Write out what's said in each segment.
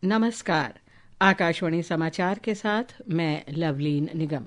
नमस्कार। आकाशवाणी समाचार के साथ मैं लवलीन निगम।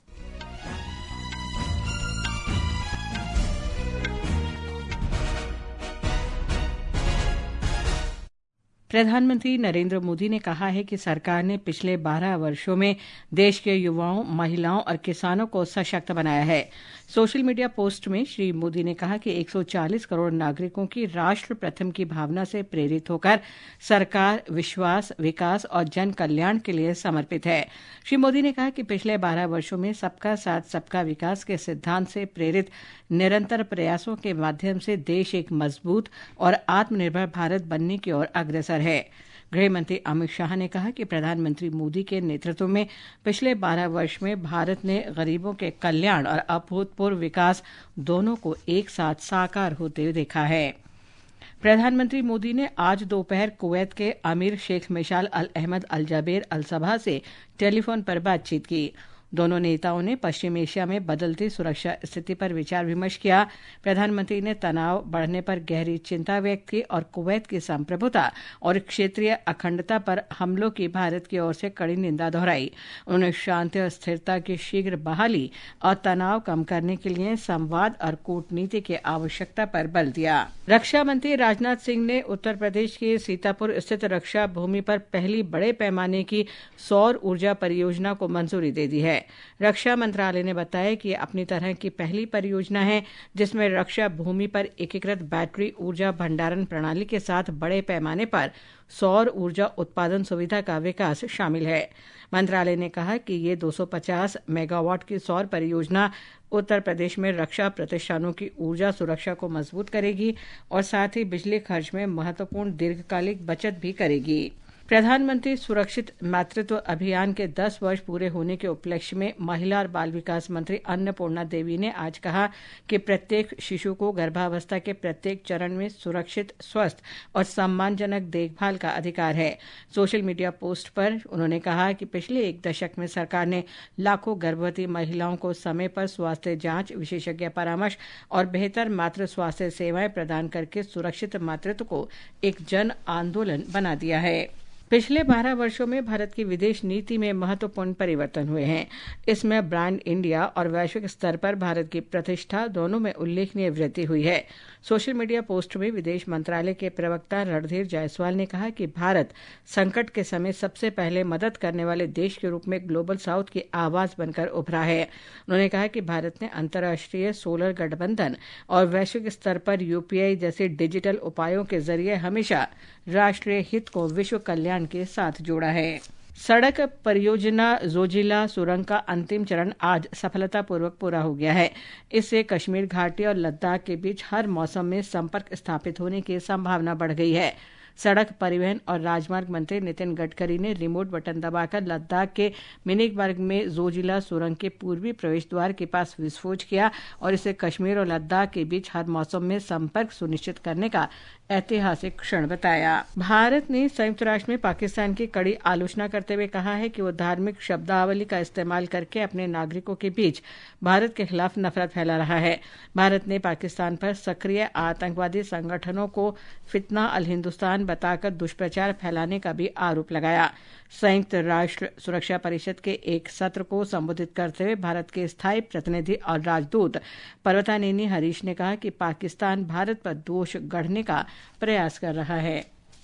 प्रधानमंत्री नरेंद्र मोदी ने कहा है कि सरकार ने पिछले 12 वर्षों में देश के युवाओं, महिलाओं और किसानों को सशक्त बनाया है। सोशल मीडिया पोस्ट में श्री मोदी ने कहा कि 140 करोड़ नागरिकों की राष्ट्र प्रथम की भावना से प्रेरित होकर सरकार विश्वास, विकास और जन कल्याण के लिए समर्पित है। श्री मोदी ने कहा कि पिछले 12 वर्षों में सबका साथ, सबका विकास के सिद्धांत से प्रेरित निरंतर प्रयासों के माध्यम से देश एक मजबूत और आत्मनिर्भर भारत बनने की ओर अग्रसर है। गृह मंत्री अमित शाह ने कहा कि प्रधानमंत्री मोदी के नेतृत्व में पिछले 12 वर्ष में भारत ने गरीबों के कल्याण और अभूतपूर्व विकास दोनों को एक साथ साकार होते हुए देखा है। प्रधानमंत्री मोदी ने आज दोपहर कुवैत के अमीर शेख मिशाल अल अहमद अल जबेर अल सबा से टेलीफोन पर बातचीत की। दोनों नेताओं ने पश्चिम एशिया में बदलती सुरक्षा स्थिति पर विचार विमर्श किया। प्रधानमंत्री ने तनाव बढ़ने पर गहरी चिंता व्यक्त की और कुवैत की संप्रभुता और क्षेत्रीय अखंडता पर हमलों की भारत की ओर से कड़ी निंदा दोहराई। उन्होंने शांति और स्थिरता की शीघ्र बहाली और तनाव कम करने के लिए संवाद और कूटनीति की आवश्यकता पर बल दिया। रक्षा मंत्री राजनाथ सिंह ने उत्तर प्रदेश के सीतापुर स्थित रक्षा भूमि पर पहली बड़े पैमाने की सौर ऊर्जा परियोजना को मंजूरी दे दी है। रक्षा मंत्रालय ने बताया कि यह अपनी तरह की पहली परियोजना है जिसमें रक्षा भूमि पर एकीकृत बैटरी ऊर्जा भंडारण प्रणाली के साथ बड़े पैमाने पर सौर ऊर्जा उत्पादन सुविधा का विकास शामिल है। मंत्रालय ने कहा कि ये 250 मेगावाट की सौर परियोजना उत्तर प्रदेश में रक्षा प्रतिष्ठानों की ऊर्जा सुरक्षा को मजबूत करेगी और साथ ही बिजली खर्च में महत्वपूर्ण दीर्घकालिक बचत भी करेगी। प्रधानमंत्री सुरक्षित मातृत्व अभियान के 10 वर्ष पूरे होने के उपलक्ष्य में महिला और बाल विकास मंत्री अन्नपूर्णा देवी ने आज कहा कि प्रत्येक शिशु को गर्भावस्था के प्रत्येक चरण में सुरक्षित, स्वस्थ और सम्मानजनक देखभाल का अधिकार है। सोशल मीडिया पोस्ट पर उन्होंने कहा कि पिछले एक दशक में सरकार ने लाखों गर्भवती महिलाओं को समय पर स्वास्थ्य जांच, विशेषज्ञ परामर्श और बेहतर मातृ स्वास्थ्य सेवाएं प्रदान करके सुरक्षित मातृत्व को एक जन आंदोलन बना दिया है। पिछले 12 वर्षों में भारत की विदेश नीति में महत्वपूर्ण परिवर्तन हुए हैं। इसमें ब्रांड इंडिया और वैश्विक स्तर पर भारत की प्रतिष्ठा दोनों में उल्लेखनीय वृद्धि हुई है। सोशल मीडिया पोस्ट में विदेश मंत्रालय के प्रवक्ता रणधीर जायसवाल ने कहा कि भारत संकट के समय सबसे पहले मदद करने वाले देश के रूप में ग्लोबल साउथ की आवाज बनकर उभरा है। उन्होंने कहा कि भारत ने अंतर्राष्ट्रीय सोलर गठबंधन और वैश्विक स्तर पर यूपीआई जैसे डिजिटल उपायों के जरिए हमेशा राष्ट्रीय हित को विश्व कल्याण के साथ जोड़ा है। सड़क परियोजना जोजिला सुरंग का अंतिम चरण आज सफलतापूर्वक पूरा हो गया है। इससे कश्मीर घाटी और लद्दाख के बीच हर मौसम में संपर्क स्थापित होने की संभावना बढ़ गई है। सड़क परिवहन और राजमार्ग मंत्री नितिन गडकरी ने रिमोट बटन दबाकर लद्दाख के मिनिकबर्ग में जोजिला सुरंग के पूर्वी प्रवेश द्वार के पास विस्फोट किया और इसे कश्मीर और लद्दाख के बीच हर मौसम में संपर्क सुनिश्चित करने का ऐतिहासिक क्षण बताया। भारत ने संयुक्त राष्ट्र में पाकिस्तान की कड़ी आलोचना करते हुए कहा है कि वो धार्मिक शब्दावली का इस्तेमाल करके अपने नागरिकों के बीच भारत के खिलाफ नफरत फैला रहा है। भारत ने पाकिस्तान पर सक्रिय आतंकवादी संगठनों को फितना अल हिंदुस्तान बताकर दुष्प्रचार फैलाने का भी आरोप लगाया। संयुक्त राष्ट्र सुरक्षा परिषद के एक सत्र को संबोधित करते हुए भारत के स्थायी प्रतिनिधि और राजदूत पर्वतानेनी हरीश ने कहा कि पाकिस्तान भारत पर दोष गढ़ने का प्रयास कर रहा है।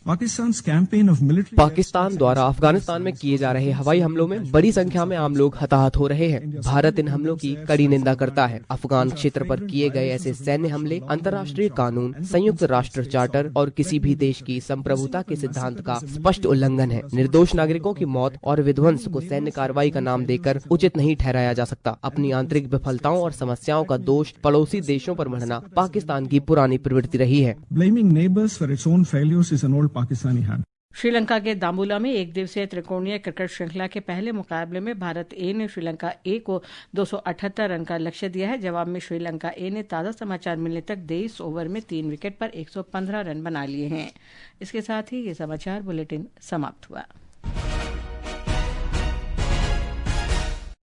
पाकिस्तान द्वारा अफगानिस्तान में किए जा रहे हवाई हमलों में बड़ी संख्या में आम लोग हताहत हो रहे हैं। भारत इन हमलों की कड़ी निंदा करता है। अफगान क्षेत्र पर किए गए ऐसे सैन्य हमले अंतर्राष्ट्रीय कानून, संयुक्त राष्ट्र चार्टर और किसी भी देश की संप्रभुता के सिद्धांत का स्पष्ट उल्लंघन है। निर्दोष नागरिकों की मौत और विध्वंस को सैन्य कार्रवाई का नाम देकर उचित नहीं ठहराया जा सकता। अपनी आंतरिक विफलताओं और समस्याओं का दोष पड़ोसी देशों पर मढ़ना पाकिस्तान की पुरानी प्रवृत्ति रही है। श्रीलंका के दाम्बुला में एक दिवसीय त्रिकोणीय क्रिकेट श्रृंखला के पहले मुकाबले में भारत ए ने श्रीलंका ए को 278 रन का लक्ष्य दिया है। जवाब में श्रीलंका ए ने ताज़ा समाचार मिलने तक 23 ओवर में 3 विकेट पर 115 रन बना लिए हैं। इसके साथ ही ये समाचार बुलेटिन समाप्त हुआ।